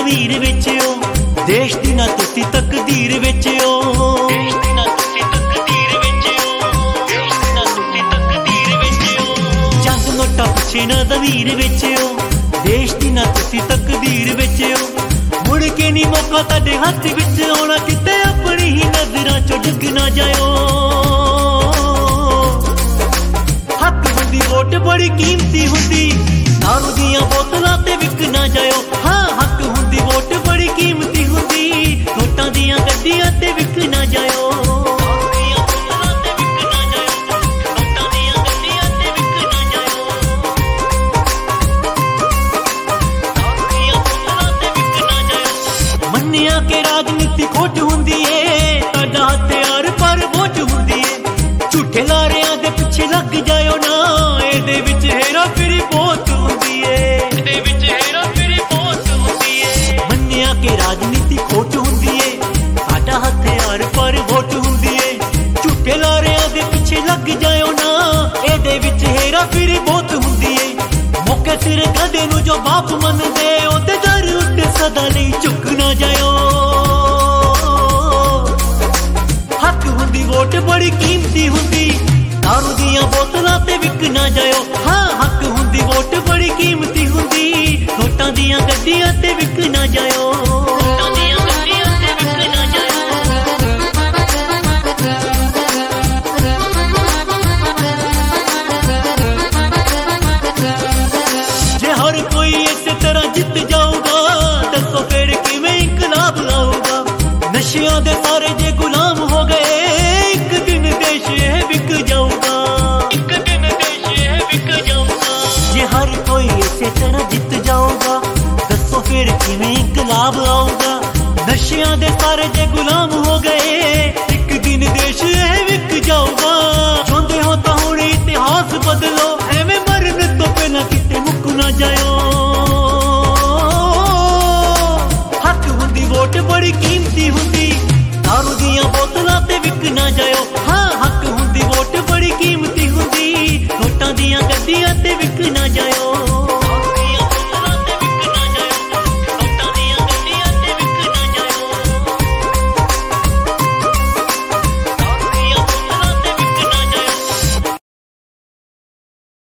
ਤਸਵੀਰ ਵਿੱਚ ਓ ਦੇਸ਼ ਦੀ ਨਾ ਤੁਸੀਂ ਤਕਦੀਰ ਵਿੱਚ ਓ ਦੇਸ਼ ਦੀ ਨਾ ਤੁਸੀਂ ਤਕਦੀਰ ਵਿੱਚ ਓ ਦੇਸ਼ ਦੀ ਨਾ ਤੁਸੀਂ ਤਕਦੀਰ ਵਿੱਚ ਓ ਜੰਗ ਨੋਟਾ ਪਿੱਛੇ ਨਾ ਜ਼ਮੀਰ ਵਿੱਚ ਓ ਦੇਸ਼ ਦੀ ਨਾ ਤੁਸੀਂ ਤਕਦੀਰ ਵਿੱਚ ਓ ਮੁੜ ਕੇ ਨੀ ਮੌਕਾ ਤੁਹਾਡੇ ਹੱਥ ਵਿੱਚ ਆਉਣਾ ਕਿਤੇ ਆਪਣੀ ਹੀ ਨਜ਼ਰਾਂ ਚੋਂ ਡਿੱਗ ਨਾ ਜਾਇਓ ਹੱਕ ਹੁੰਦੀ ਵੋਟ ਬੜੀ ਕੀਮਤੀ ਹੁੰਦੀ ਦਾਰੂ ਦੀਆਂ ਬੋਤਲਾਂ ਤੇ ਵਿਕ ਨਾ ਜਾਇਓ ਹਾਂ ਹੱਕ ਹੁੰਦੀ ਵੋਟ ਬੜੀ ਕੀਮਤੀ ਹੁੰਦੀ ਨੋਟਾਂ ਦੀਆਂ ਗੱਡੀਆਂ ਤੇ ਵਿਕ ਨਾ ਜਾਇਓ ਮੰਨਿਆ ਕਿ ਰਾਜਨੀਤੀ ਖੋਟ ਹੁੰਦੀ ਏ ਤੁਹਾਡਾ ਹਥਿਆਰ ਪਰ ਵੋਟ ਹੁੰਦੀ ਏ ਝੂਠੇ ਲਾਰਿਆਂ ਦੇ ਪਿੱਛੇ ਲੱਗ ਜਾਇਓ ਨਾ ਇਹਦੇ ਵਿੱਚ ਹੇਰਾ ਫੇਰੀ ਬਹੁਤ ਹੁੰਦੀ ਏ ਇਹਦੇ ਵਿੱਚ ਹੇਰਾ ਫੇਰੀ ਬਹੁਤ ਹੁੰਦੀ ਏ ਮੰਨਿਆ ਕਿ ਰਾਜਨੀਤੀ ਖੋਟ ਹੁੰਦੀ ਏ ਤੁਹਾਡਾ ਹਥਿਆਰ ਪਰ ਵੋਟ ਹੁੰਦੀ ਏ ਝੂਠੇ ਲਾਰਿਆਂ ਦੇ ਪਿੱਛੇ ਲੱਗ ਜਾਇਓ ਨਾ ਇਹਦੇ ਵਿੱਚ ਹੇਰਾ ਫੇਰੀ ਬਹੁਤ ਹੁੰਦੀ ਏ ਮੌਕੇ ਸਿਰ ਕਦੇ ਨੂੰ ਜੋ ਬਾਪ ਮੰਨਦੇ ਉਹਦੇ ਦਰ ਉੱਤੇ ਸਦਾ ਲਈ ਝੁਕ ਨਾ ਜਾਇਓ ਹੱਕ ਹੁੰਦੀ ਵੋਟ ਬੜੀ ਕੀਮਤੀ ਹੁੰਦੀ ਦਾਰੂ ਦੀਆਂ ਬੋਤਲਾਂ ਤੇ ਵਿਕ ਨਾ ਜਾਇਓ ਹਾਂ ਹੱਕ ਹੁੰਦੀ ਵੋਟ ਬੜੀ ਕੀਮਤੀ ਹੁੰਦੀ ਨੋਟਾਂ ਦੀਆਂ ਗੱਡੀਆਂ ਤੇ ਵਿਕ ਨਾ ਜਾਇਓ ਨੋਟਾਂ ਦੀਆਂ ਗੱਡੀਆਂ ਤੇ ਵਿਕ ਨਾ ਜਾਇਓ ਜੇ ਹਰ ਕੋਈ ਇਸੇ ਤਰ੍ਹਾਂ ਜਿੱਤ ਜਾਊਗਾ ਦੱਸੋ ਫਿਰ ਕਿਵੇਂ ਇਨਕਲਾਬ ਆਊਗਾ ਨਸ਼ਿਆਂ ਦੇ ਸਾਰੇ ਜੇ ਗੁਲਾਮ ਹੋ ਗਏ ਇੱਕ ਦਿਨ ਦੇਸ਼ ਇਹ ਵਿਕ ਜਾਊਗਾ ਇੱਕ ਦਿਨ ਦੇਸ਼ ਇਹ ਵਿਕ ਜਾਊਗਾ ਜੇ ਹਰ ਕੋਈ ਇਸੇ ਤਰ੍ਹਾਂ ਜਿੱਤ ਜਾਊਗਾ ਦੱਸੋ ਫਿਰ ਕਿਵੇਂ ਇਨਕਲਾਬ ਆਊਗਾ ਨਸ਼ਿਆਂ ਦੇ ਸਾਰੇ ਜੇ ਗੁਲਾਮ ਹੋ ਗਏ ਇੱਕ ਦਿਨ ਦੇਸ਼ ਇਹ ਵਿਕ ਜਾਊਗਾ ਚਾਹੁੰਦੇ ਹੋ ਤਾਂ ਹੁਣ ਇਤਿਹਾਸ ਬਦਲੋ ਐਵੇਂ ਮਰਨ ਤੋਂ ਪਹਿਲਾਂ ਕਿਤੇ ਮੁੱਕ ਨਾ ਜਾਇਓ ਹੱਕ ਹੁੰਦੀ ਵੋਟ ਬੜੀ ਕੀਮਤੀ ਹੁੰਦੀ ਦਾਰੂ ਦੀਆਂ ਬੋਤਲਾਂ ਤੇ ਵਿਕ ਨਾ ਜਾਇਓ ਹਾਂ ਹੱਕ ਹੁੰਦੀ ਵੋਟ ਬੜੀ ਕੀਮਤੀ ਹੁੰਦੀ ਨੋਟਾਂ ਦੀਆਂ ਗੱਡੀਆਂ ਤੇ ਵਿਕ ਨਾ ਜਾਇਓ